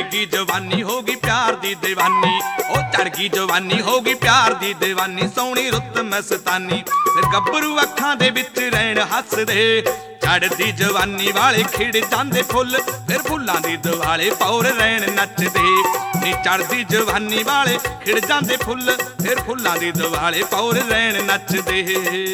गई जवानी होगी प्यार दी दीवानी, ओ चढ़ गई जवानी होगी प्यार दी दीवानी, सोहनी रुत मस्तानी फिर गब्बरू अखां दे विच रैण हसदे। चढ़दी जवानी वाले खिड़ जांदे फुल, फिर फुल्लां दी दुआले पौर रैण नचदे। नी चढ़दी जवानी वाले खिड़ जांदे फुल, फिर फुल्लां दी दुआले पौर रैण नचदे।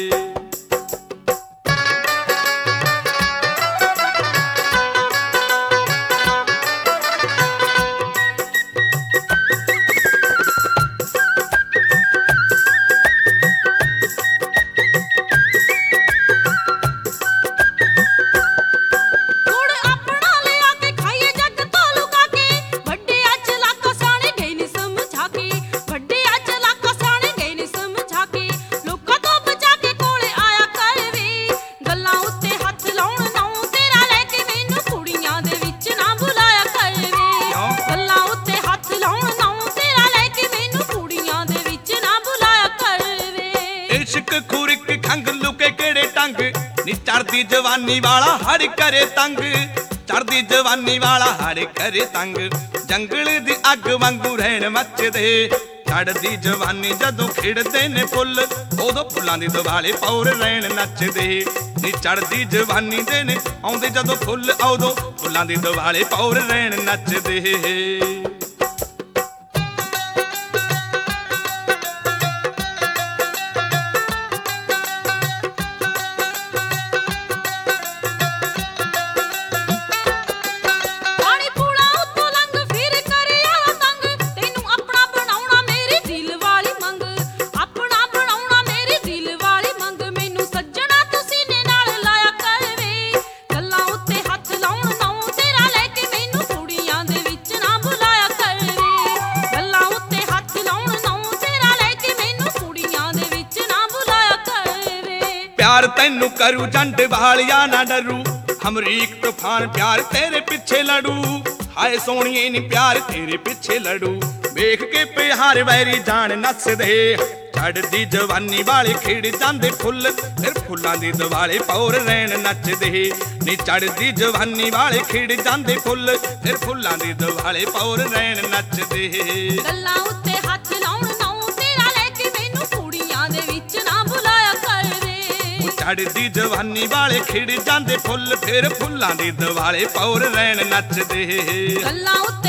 चढ़दी जवानी वाला हड़ करे तंग, चढ़दी जवानी वाला हड़ करे तंग, जंगल दी अग वांगू रहन मचदे। चढ़दी जवानी जदों खिड़दे ने फुल, उदों फुल्लां दी दुआले पौर रहन नचदे। नी चढ़दी जवानी दे ने आउंदे जदों फुल, उदों फुल्लां दी दुआले पौर रहन नचदे। प्यार तैनू करू जंड वालिया ना डरू, अमरीक तूफान प्यार तेरे पिछे लड़ू। हाय सोहणिए नी प्यार तेरे पिछे लड़ू, वेख के प्यार वैरी जान नसदे। चढ़दी जवानी वाले खिड़ जांदे फुल, फिर फुल्लां दी दुआले पौर रैण नचदे। नी चढ़दी जवानी वाले खिड़ जांदे फुल, फिर फुल्लां दी दुआले पौर रैण नचदे। गल्लां उत्ते हत्थ लाउण नाउं तेरा लैके मैनू कुड़ियां दे विच ना बुलाया कर वे। चढ़दी जवानी वाले खिड़ जांदे फुल, फिर फुल्लां दी दुआले पौर रैण नचदे। गल्लां उत्ते